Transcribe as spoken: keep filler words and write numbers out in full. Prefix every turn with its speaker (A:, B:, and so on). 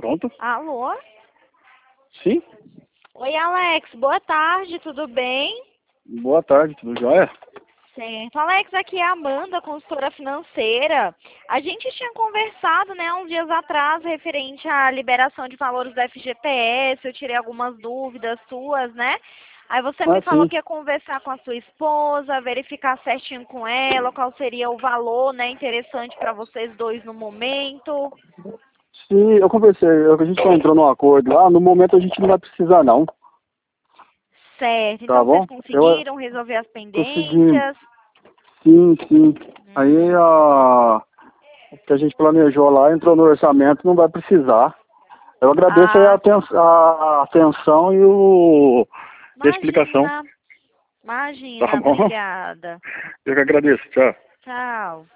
A: Pronto?
B: Alô?
A: Sim?
B: Oi, Alex. Boa tarde, tudo bem?
A: Boa tarde, tudo jóia?
B: Certo. Alex, aqui é a Amanda, consultora financeira. A gente tinha conversado, né, uns dias atrás, referente à liberação de valores do F G T S. Eu tirei algumas dúvidas suas, né? Aí você me
A: Ah,
B: falou
A: sim.
B: que ia conversar com a sua esposa, verificar certinho com ela qual seria o valor, né, interessante para vocês dois no momento.
A: Sim, eu conversei, eu- a gente só entrou num acordo lá, no momento a gente não vai precisar não,
B: Certo.
A: tá
B: Então vocês
A: bom? Eu
B: conseguiram resolver as
A: consegui,
B: pendências?
A: sim, sim. Aí
B: Hum.
A: a o que a gente planejou lá entrou no orçamento, não vai precisar. Eu agradeço aí a,
B: Ah,
A: aten a atenção e, o, e a explicação,
B: imagina.
A: tá
B: Imagina,
A: bom?
B: obrigada.
A: Eu que agradeço, tchau.
B: Tchau.